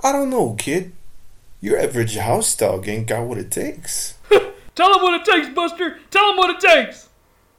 I don't know, kid. Your average house dog ain't got what it takes. Tell him what it takes, Buster! Tell him what it takes!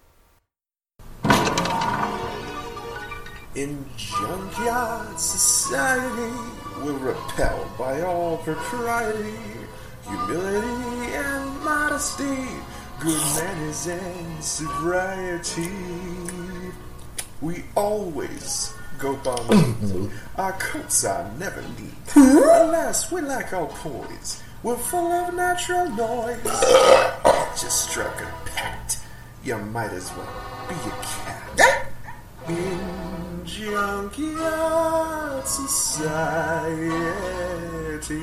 In junkyard society, we're repelled by all propriety, humility and modesty, good manners and sobriety. We always go bonnet. Our coats are never neat. Alas, we lack all poise. We're full of natural noise. Just struck a pat. You might as well be a cat. In junkyard society.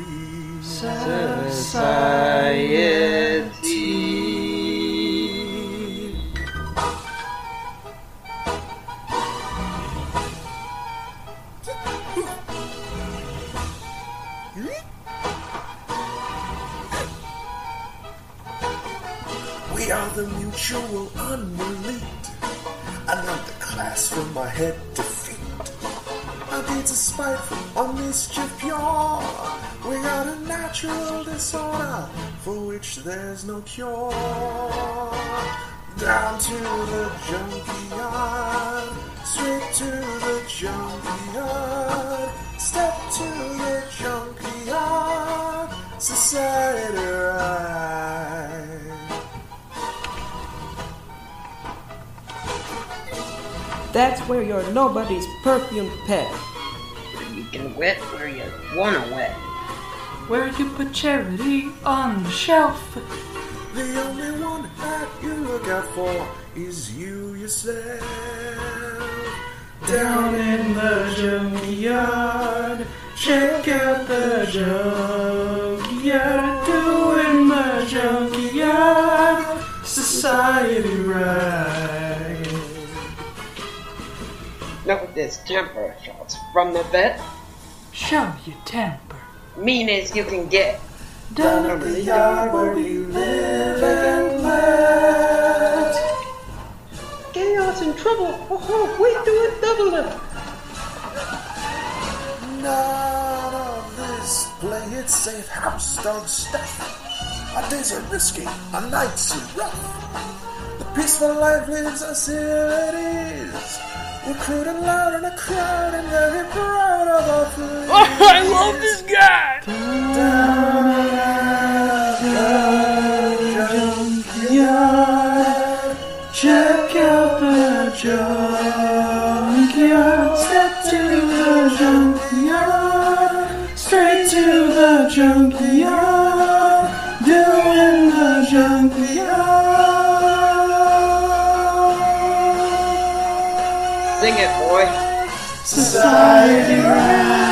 We are the mutual unrelieved. I know the class from my head to feet. Our deeds are spiteful, our mischief pure. We got a natural disorder for which there's no cure. Down to the junkyard, straight to the junkyard. Step to the junkyard, society ride. That's where you're nobody's perfume pet. Where you can wet where you wanna wet. Where you put charity on the shelf. The only one that you look out for is you yourself. Down in the junkyard, check out the junkyard. Doing the junkyard, society ride. Know this temper shots from the vet. Show your temper. Mean as you can get. Down in the yard where we live and let. Chaos and trouble. Oh, we do it double up. None of this play it safe house dog stuff. Our days are risky, our nights are rough. The peaceful life lives us here it is. We're crude and loud in a crowd and very proud of our fleas. Oh, I love this guy! Down junkyard, check out the junkyard. Step to the junkyard, straight to the junkyard, doing the junkyard. Sing it, boy. Society ride.